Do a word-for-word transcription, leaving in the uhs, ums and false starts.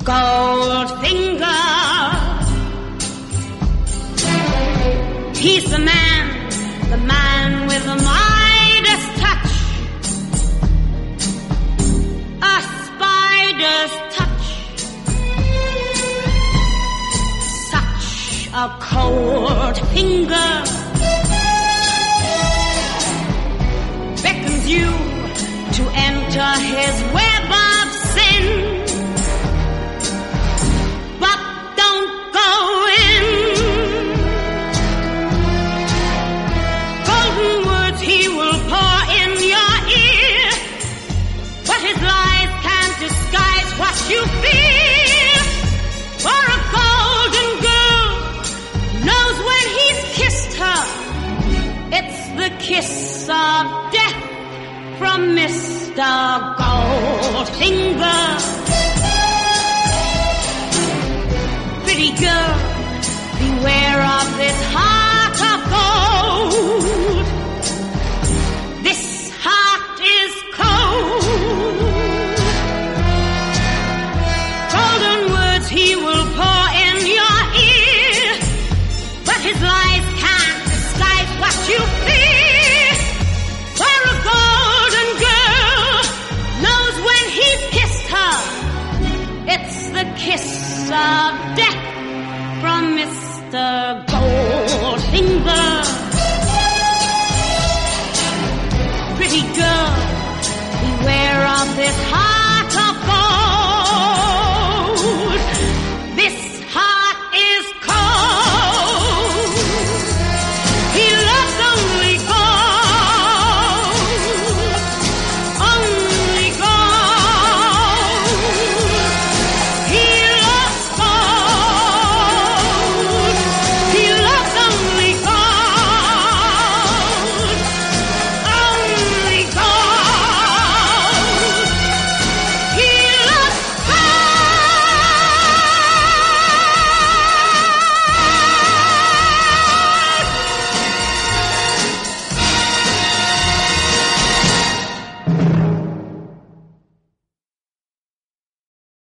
Goldfinger. He's the man, the man with the Midas touch. A spider's touch. Such a cold finger beckons you to enter his web of sin. But don't go in. Golden words he will pour in your ear, but his lies can't disguise what you feel. For a golden girl knows when he's kissed her, it's the kiss of death from Mister Goldfinger. Pretty girl,